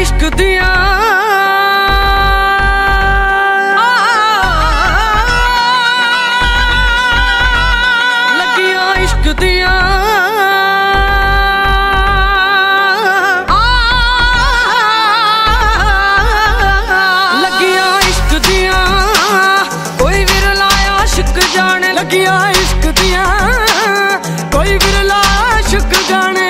इश्क दिया लगिया इश्क दिया लगिया इश्क दिया कोई विरला आशिक जाने लगिया इश्क दिया कोई विरला आशिक जाने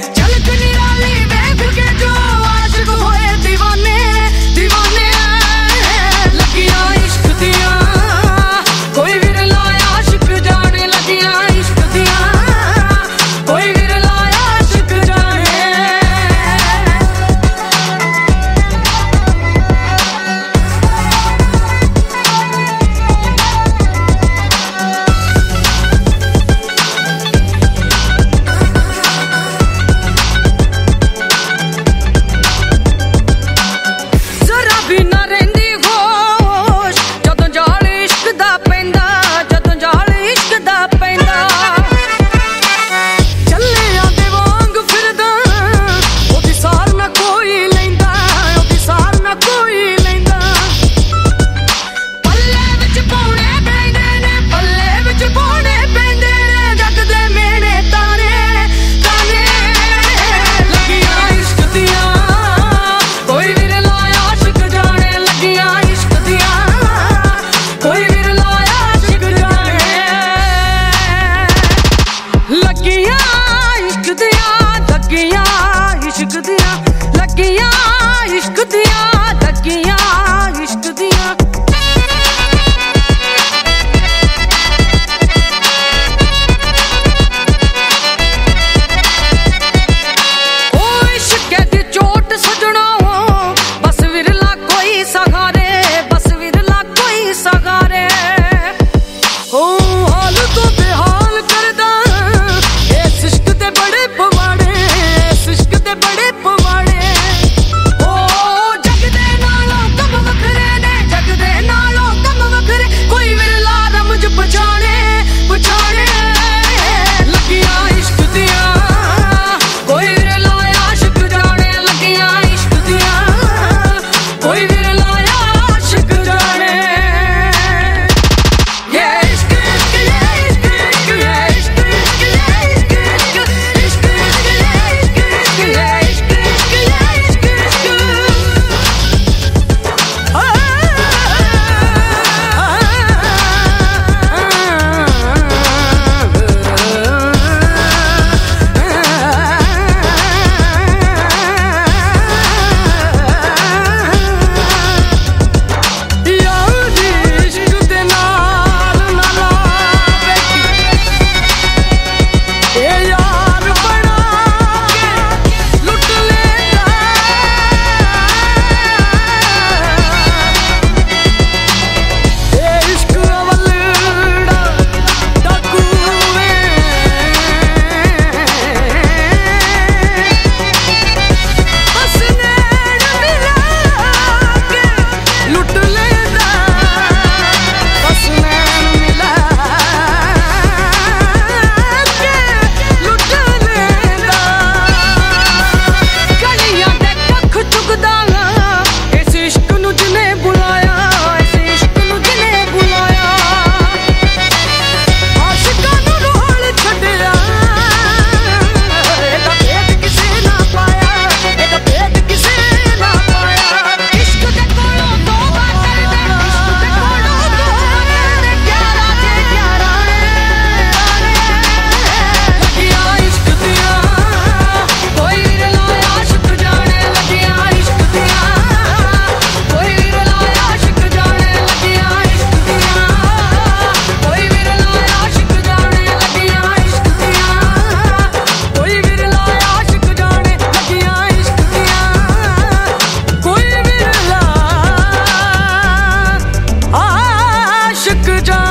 लगिया इश्क दिया लगिया इश्क दिया ओ इश्क दी चोट सजना बस विरला कोई सहारे बस विरला कोई सहारे ओ हाल तो बेहाल करदा इस इश्क दे बड़े पवाड़े इस इश्क दे बड़े पवाड़े जा